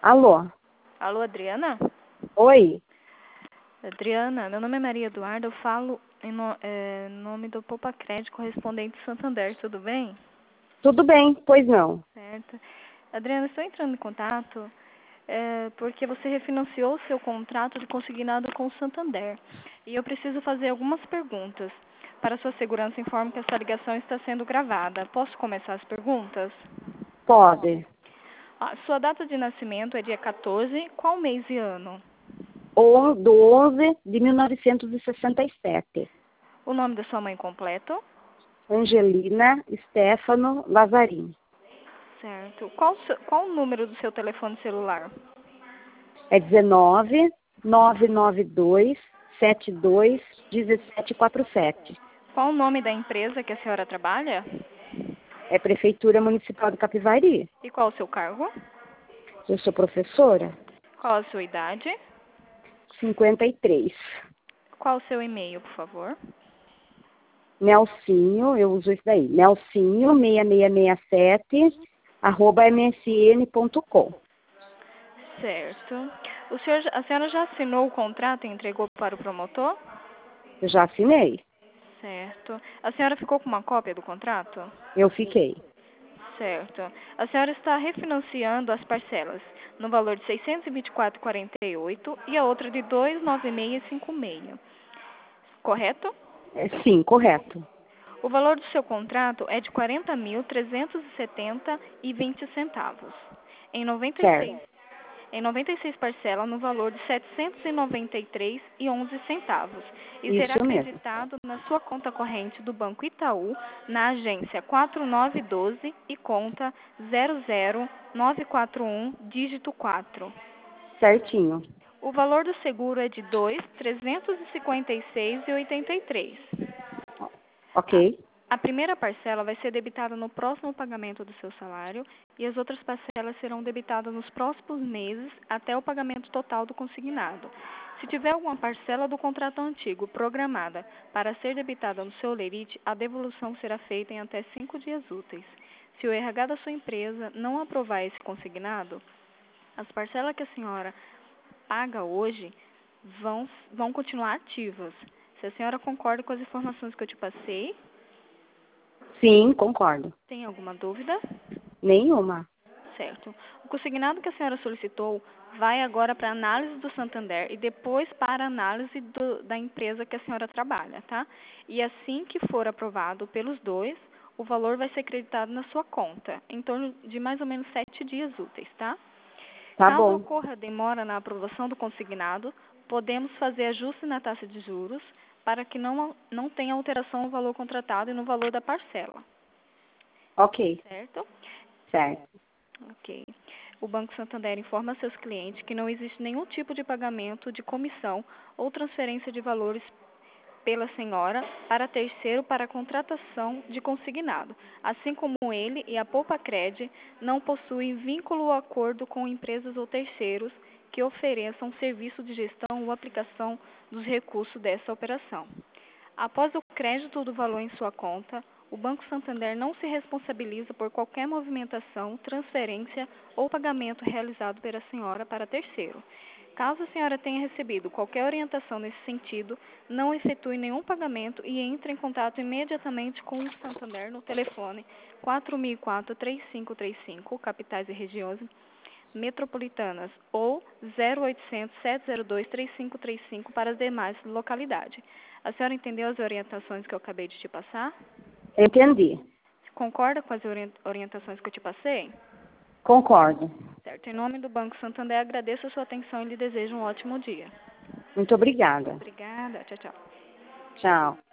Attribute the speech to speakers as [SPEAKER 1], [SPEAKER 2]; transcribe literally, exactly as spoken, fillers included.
[SPEAKER 1] Alô?
[SPEAKER 2] Alô, Adriana?
[SPEAKER 1] Oi?
[SPEAKER 2] Adriana, meu nome é Maria Eduarda, eu falo em no, é, nome do Poupa Crédito correspondente Santander, tudo bem?
[SPEAKER 1] Tudo bem, pois não.
[SPEAKER 2] Certo. Adriana, estou entrando em contato é, porque você refinanciou o seu contrato de consignado com o Santander. E eu preciso fazer algumas perguntas. Para sua segurança, informo que essa ligação está sendo gravada. Posso começar as perguntas?
[SPEAKER 1] Pode.
[SPEAKER 2] Ah, sua data de nascimento é dia quatorze, qual mês e ano?
[SPEAKER 1] O do onze de mil novecentos e sessenta e sete.
[SPEAKER 2] O nome da sua mãe completo?
[SPEAKER 1] Angelina Stefano Lazzarini.
[SPEAKER 2] Certo. Qual, o seu- qual o número do seu telefone celular?
[SPEAKER 1] É dezenove, nove nove dois, sete dois, um sete quatro sete.
[SPEAKER 2] Qual o nome da empresa que a senhora trabalha?
[SPEAKER 1] É Prefeitura Municipal de Capivari.
[SPEAKER 2] E qual o seu cargo?
[SPEAKER 1] Eu sou professora.
[SPEAKER 2] Qual a sua idade?
[SPEAKER 1] cinquenta e três.
[SPEAKER 2] Qual o seu e-mail, por favor?
[SPEAKER 1] Nelsinho, eu uso isso daí. Nelsinho seis seis seis sete, arroba msn ponto com.
[SPEAKER 2] Certo. O senhor, a senhora já assinou o contrato e entregou para o promotor?
[SPEAKER 1] Eu já assinei.
[SPEAKER 2] Certo. A senhora ficou com uma cópia do contrato?
[SPEAKER 1] Eu fiquei.
[SPEAKER 2] Certo. A senhora está refinanciando as parcelas no valor de seiscentos e vinte e quatro reais e quarenta e oito centavos e a outra de duzentos e noventa e seis reais e cinquenta e cinco centavos. Correto?
[SPEAKER 1] É, sim, correto.
[SPEAKER 2] O valor do seu contrato é de quarenta mil trezentos e setenta reais e vinte centavos. Em noventa e
[SPEAKER 1] Certo.
[SPEAKER 2] seis, em noventa e seis parcelas no valor de setecentos e noventa e três reais e onze centavos. E será
[SPEAKER 1] Isso mesmo.
[SPEAKER 2] acreditado na sua conta corrente do Banco Itaú, na agência quatro nove um dois e conta zero zero nove quatro um, dígito quatro.
[SPEAKER 1] Certinho.
[SPEAKER 2] O valor do seguro é de dois mil trezentos e cinquenta e seis reais e oitenta e três centavos. A,
[SPEAKER 1] Ok.
[SPEAKER 2] a primeira parcela vai ser debitada no próximo pagamento do seu salário e as outras parcelas serão debitadas nos próximos meses até o pagamento total do consignado. Se tiver alguma parcela do contrato antigo programada para ser debitada no seu lerite, a devolução será feita em até cinco dias úteis. Se o R H da sua empresa não aprovar esse consignado, as parcelas que a senhora paga hoje vão, vão continuar ativas. Se a senhora concorda com as informações que eu te passei,
[SPEAKER 1] Sim, concordo.
[SPEAKER 2] tem alguma dúvida?
[SPEAKER 1] Nenhuma.
[SPEAKER 2] Certo. O consignado que a senhora solicitou vai agora para análise do Santander e depois para análise do, da empresa que a senhora trabalha, tá? E assim que for aprovado pelos dois, o valor vai ser creditado na sua conta, em torno de mais ou menos sete dias úteis, tá?
[SPEAKER 1] Tá
[SPEAKER 2] Caso
[SPEAKER 1] bom.
[SPEAKER 2] ocorra demora na aprovação do consignado, podemos fazer ajuste na taxa de juros para que não, não tenha alteração no valor contratado e no valor da parcela,
[SPEAKER 1] Ok.
[SPEAKER 2] certo?
[SPEAKER 1] Certo.
[SPEAKER 2] Ok. O Banco Santander informa seus clientes que não existe nenhum tipo de pagamento de comissão ou transferência de valores pela senhora para terceiro para a contratação de consignado, assim como ele e a Poupa Cred não possuem vínculo ou acordo com empresas ou terceiros que ofereçam serviço de gestão ou aplicação dos recursos dessa operação. Após o crédito do valor em sua conta, o Banco Santander não se responsabiliza por qualquer movimentação, transferência ou pagamento realizado pela senhora para terceiro. Caso a senhora tenha recebido qualquer orientação nesse sentido, não efetue nenhum pagamento e entre em contato imediatamente com o Santander no telefone quatro mil e quatro, três cinco três cinco, capitais e regiões metropolitanas, ou zero oitocentos, sete zero dois, três cinco três cinco para as demais localidades. A senhora entendeu as orientações que eu acabei de te passar?
[SPEAKER 1] Entendi.
[SPEAKER 2] Concorda com as orient- orientações que eu te passei?
[SPEAKER 1] Concordo.
[SPEAKER 2] Certo. Em nome do Banco Santander, agradeço a sua atenção e lhe desejo um ótimo dia.
[SPEAKER 1] Muito obrigada.
[SPEAKER 2] Obrigada. Tchau, tchau.
[SPEAKER 1] Tchau.